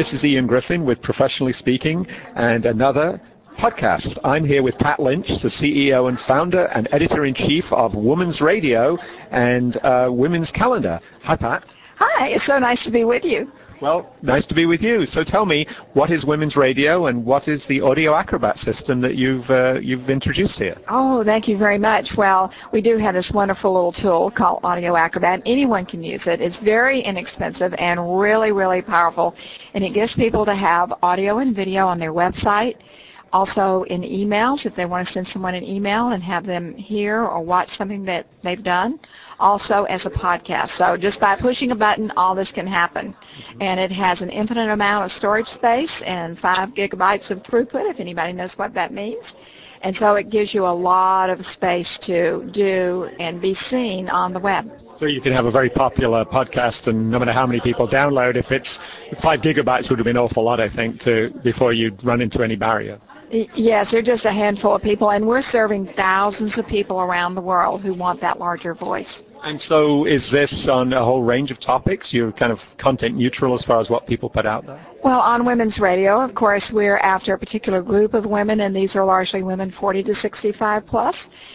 This is Ian Griffin with Professionally Speaking and another podcast. I'm here with Pat Lynch, the CEO and founder and editor-in-chief of Women's Radio and Women's Calendar. Hi, Pat. Hi, it's so nice to be with you. Well, nice to be with you. So tell me, what is Women's Radio and what is the Audio Acrobat system that you've introduced here? Oh, thank you very much. Well, we do have this wonderful little tool called Audio Acrobat. Anyone can use it. It's very inexpensive and really, really powerful. And it gets people to have audio and video on their website. Also in emails, if they want to send someone an email and have them hear or watch something that they've done. Also as a podcast. So just by pushing a button, all this can happen. And it has an infinite amount of storage space and 5 gigabytes of throughput, if anybody knows what that means. And so it gives you a lot of space to do and be seen on the web. So you can have a very popular podcast, and no matter how many people download, if it's 5 gigabytes would have been an awful lot, I think, before you'd run into any barriers. Yes, they're just a handful of people, and we're serving thousands of people around the world who want that larger voice. And so is this on a whole range of topics? You're kind of content neutral as far as what people put out there? Well, on Women's Radio, of course, we're after a particular group of women, and these are largely women 40 to 65 plus.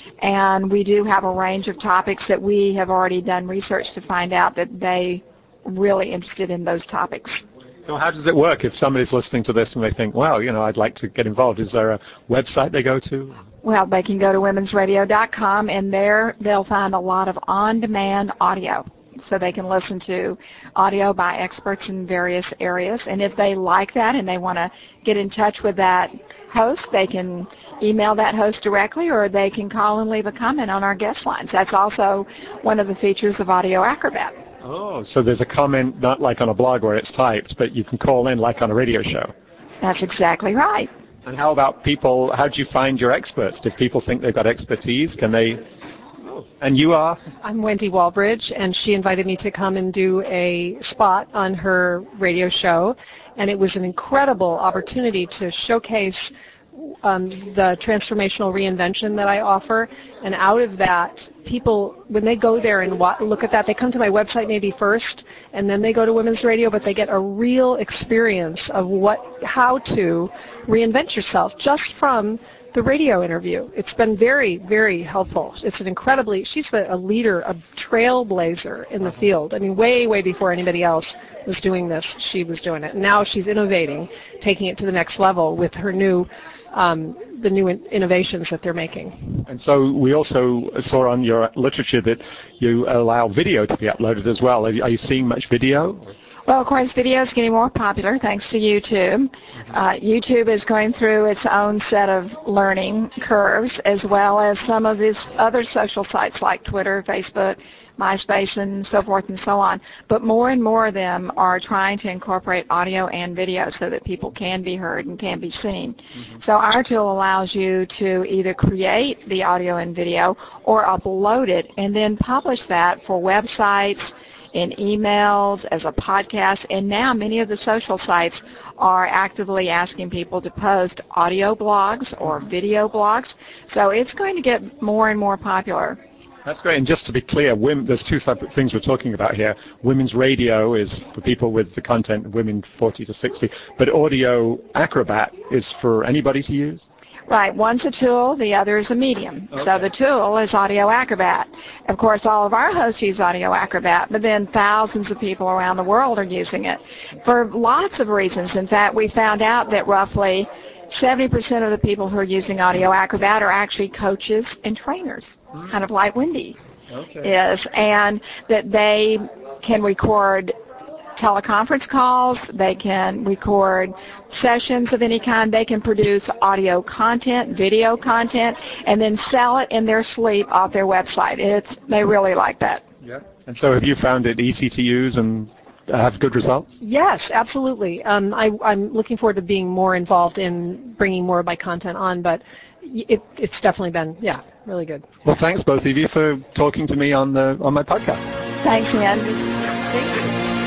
And we do have a range of topics that we have already done research to find out that they really interested in those topics. So how does it work if somebody's listening to this and they think, well, I'd like to get involved? Is there a website they go to? Well, they can go to womensradio.com, and there they'll find a lot of on-demand audio. So they can listen to audio by experts in various areas. And if they like that and they want to get in touch with that host, they can email that host directly, or they can call and leave a comment on our guest lines. That's also one of the features of Audio Acrobat. Oh, so there's a comment not like on a blog where it's typed, but you can call in like on a radio show. That's exactly right. And how about people, how do you find your experts? If people think they've got expertise, can they... And you are? I'm Wendy Walbridge, and she invited me to come and do a spot on her radio show, and it was an incredible opportunity to showcase the transformational reinvention that I offer. And out of that, people, when they go there and look at that, they come to my website maybe first, and then they go to Women's Radio, but they get a real experience of how to reinvent yourself just from the radio interview. It's been very, very helpful. It's an she's a leader, a trailblazer in the field. I mean, way, way before anybody else was doing this, she was doing it. And now she's innovating, taking it to the next level with her new innovations that they're making. And so we also saw on your literature that you allow video to be uploaded as well. Are you seeing much video? Well, of course, video is getting more popular thanks to YouTube. YouTube is going through its own set of learning curves, as well as some of these other social sites like Twitter, Facebook, MySpace, and so forth and so on. But more and more of them are trying to incorporate audio and video so that people can be heard and can be seen. Mm-hmm. So our tool allows you to either create the audio and video or upload it and then publish that for websites, in emails, as a podcast, and now many of the social sites are actively asking people to post audio blogs or video blogs. So it's going to get more and more popular. That's great. And just to be clear, there's two separate things we're talking about here. Women's Radio is for people with the content of women 40 to 60, but Audio Acrobat is for anybody to use? Right. One's a tool, the other is a medium. Okay. So the tool is Audio Acrobat. Of course, all of our hosts use Audio Acrobat, but then thousands of people around the world are using it for lots of reasons. In fact, we found out that roughly 70% of the people who are using Audio Acrobat are actually coaches and trainers, kind of like Wendy is, and that they can record teleconference calls, they can record sessions of any kind, they can produce audio content, video content, and then sell it in their sleep off their website. They really like that. Yeah. And so have you found it easy to use and have good results? Yes, absolutely. I'm looking forward to being more involved in bringing more of my content on, but it's definitely been, really good. Well, thanks both of you for talking to me on my podcast. Thanks, Ian. Thank you.